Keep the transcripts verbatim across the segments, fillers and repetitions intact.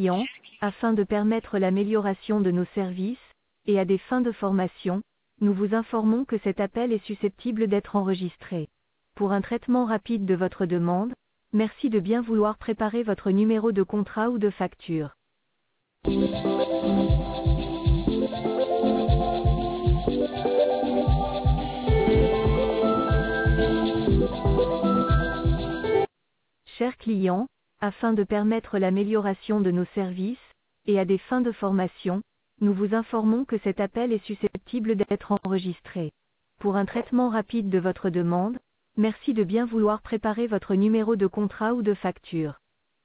client, afin de permettre l'amélioration de nos services, et à des fins de formation, nous vous informons que cet appel est susceptible d'être enregistré. Pour un traitement rapide de votre demande, merci de bien vouloir préparer votre numéro de contrat ou de facture. Chers clients, afin de permettre l'amélioration de nos services, et à des fins de formation, nous vous informons que cet appel est susceptible d'être enregistré. Pour un traitement rapide de votre demande, merci de bien vouloir préparer votre numéro de contrat ou de facture.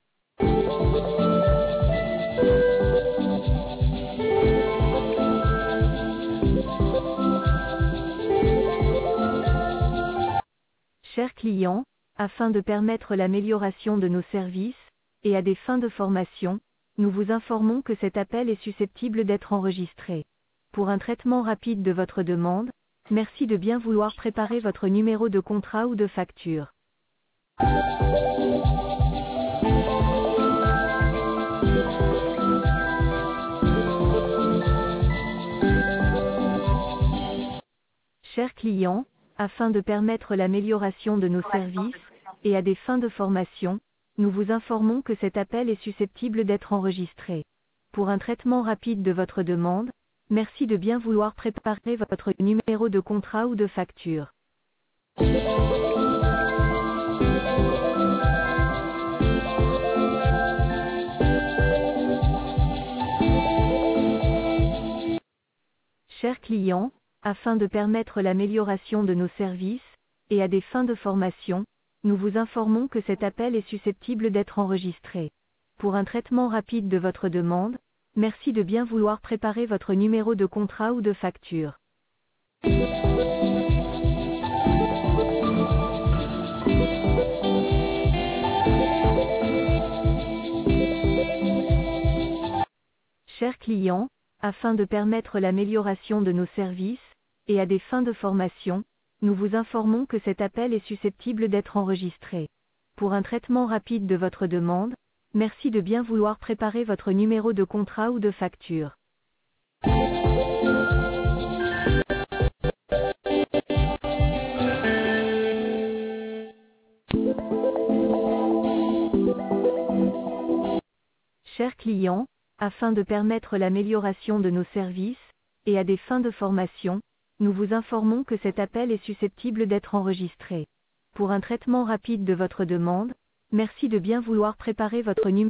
Chers clients, afin de permettre l'amélioration de nos services, et à des fins de formation, nous vous informons que cet appel est susceptible d'être enregistré. Pour un traitement rapide de votre demande, merci de bien vouloir préparer votre numéro de contrat ou de facture. Chers clients, afin de permettre l'amélioration de nos services, et à des fins de formation, nous vous informons que cet appel est susceptible d'être enregistré. Pour un traitement rapide de votre demande, merci de bien vouloir préparer votre numéro de contrat ou de facture. Chers clients, afin de permettre l'amélioration de nos services, et à des fins de formation, nous vous informons que cet appel est susceptible d'être enregistré. Pour un traitement rapide de votre demande, merci de bien vouloir préparer votre numéro de contrat ou de facture. Chers clients, afin de permettre l'amélioration de nos services, et à des fins de formation, nous vous informons que cet appel est susceptible d'être enregistré. Pour un traitement rapide de votre demande, merci de bien vouloir préparer votre numéro de contrat ou de facture. Chers clients, afin de permettre l'amélioration de nos services, et à des fins de formation, nous vous informons que cet appel est susceptible d'être enregistré. Pour un traitement rapide de votre demande, merci de bien vouloir préparer votre numéro